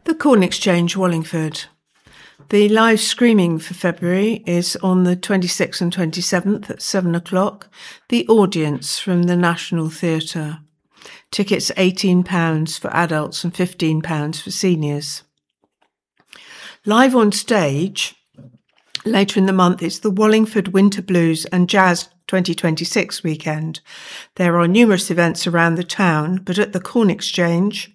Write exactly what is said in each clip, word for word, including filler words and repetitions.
The Corn Exchange, Wallingford. The live screening for February is on the twenty-sixth and twenty-seventh at seven o'clock. The Audience from the National Theatre. Tickets eighteen pounds for adults and fifteen pounds for seniors. Live on stage, later in the month, it's the Wallingford Winter Blues and Jazz twenty twenty-six weekend. There are numerous events around the town, but at the Corn Exchange,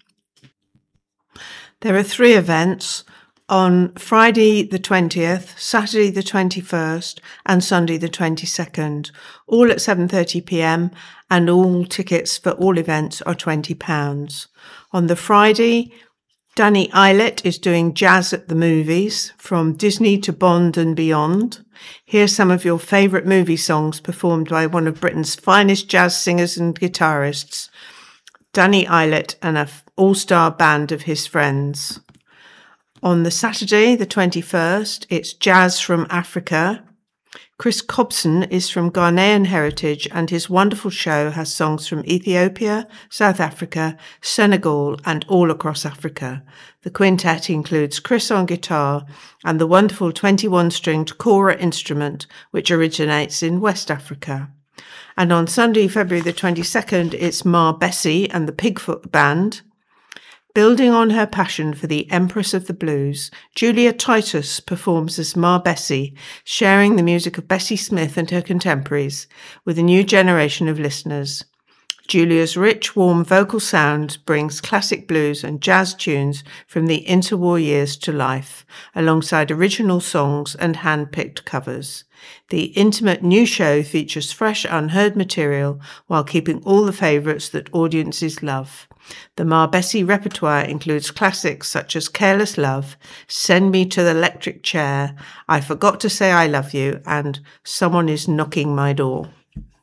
there are three events on Friday the twentieth, Saturday the twenty-first and Sunday the twenty-second, all at seven thirty p m, and all tickets for all events are twenty pounds. On the Friday, Danny Eilert is doing Jazz at the Movies, from Disney to Bond and beyond. Hear some of your favourite movie songs performed by one of Britain's finest jazz singers and guitarists, Danny Eilert, and an all-star band of his friends. On the Saturday, the twenty-first, it's Jazz from Africa. Chris Cobson is from Ghanaian heritage, and his wonderful show has songs from Ethiopia, South Africa, Senegal, and all across Africa. The quintet includes Chris on guitar and the wonderful twenty-one stringed kora instrument, which originates in West Africa. And on Sunday, February the twenty-second, it's Ma Bessie and the Pigfoot Band. Building on her passion for the Empress of the Blues, Julia Titus performs as Ma Bessie, sharing the music of Bessie Smith and her contemporaries with a new generation of listeners. Julia's rich, warm vocal sound brings classic blues and jazz tunes from the interwar years to life, alongside original songs and hand-picked covers. The intimate new show features fresh, unheard material while keeping all the favourites that audiences love. The Ma Bessie repertoire includes classics such as Careless Love, Send Me to the Electric Chair, I Forgot to Say I Love You, and Someone is Knocking My Door.